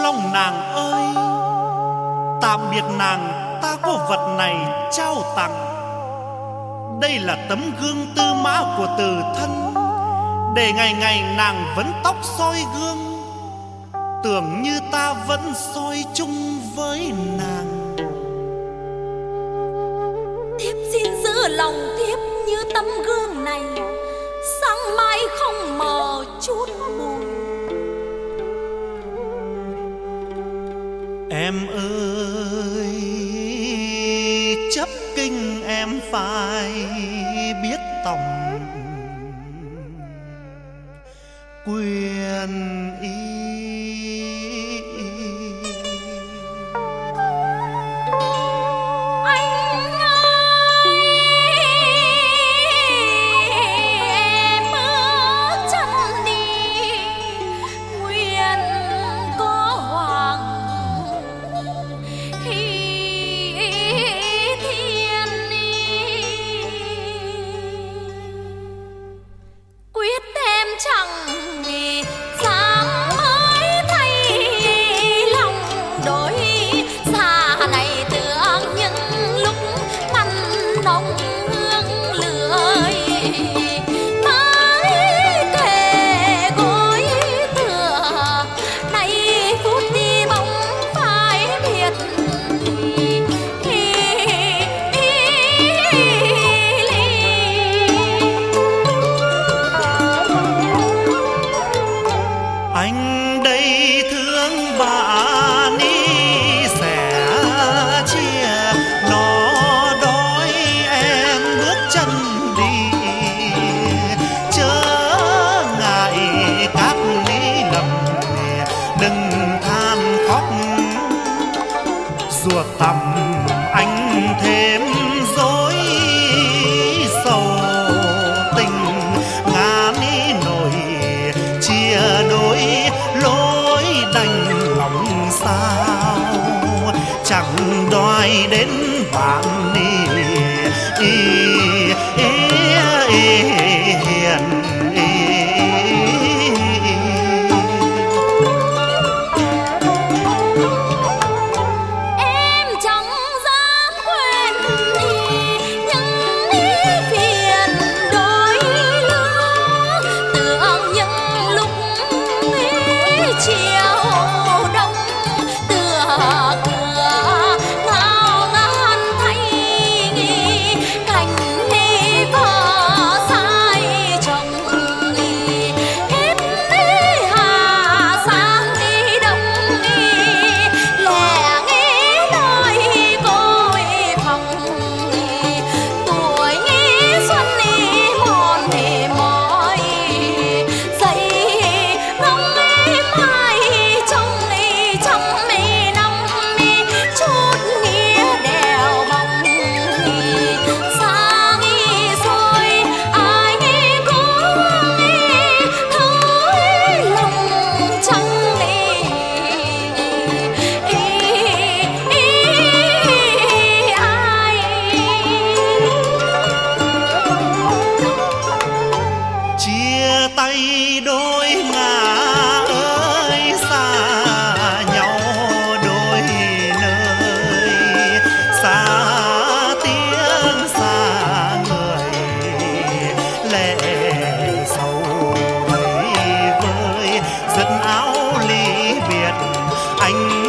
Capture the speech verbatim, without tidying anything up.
Song nàng ơi, tạm biệt nàng, ta có vật này trao tặng. Đây là tấm gương tư mã của từ thân, để ngày ngày nàng vấn tóc soi gương, tưởng như ta vẫn soi chung với nàng. Thiếp xin giữ lòng thiếp như tấm gương này, sáng mai không mờ chút buồn. Em ơi, chấp kinh em phải biết tòng quyền ý. Anh đây thương bà ni sẻ chia, nó đói em bước chân đi, chớ ngại các lý lầm, đừng than khóc ruột tầm anh thêm dối sầu tình. Ngã ní nổi chia đôi lối đành lòng sao, chẳng đòi đến bạn đi ý, ý, ý, hiền ý. Em chẳng dám quên những ý phiền đôi lứa, tưởng những lúc chiều đông tựa cửa ngao ngán thấy nghi, cảnh đi vợ sai chồng nghi, hết đi hà sang đi đông nghi, lẻ nghĩ lời côi phòng nghi, tuổi nghi xuân nghi mòn thì mỏi dậy ngóng em hai trong nghi trăm mi năm mi, chút nghĩa đèo bóng nghi, xa nghi rồi ai nghi có nghi, thấu lòng chẳng nghi ý, ý, ý, ai. Chia tay đôi ngả ơi, xa nhau đôi nơi, xa tiếng xa người, lệ sầu vơi vơi, giận áo ly biệt anh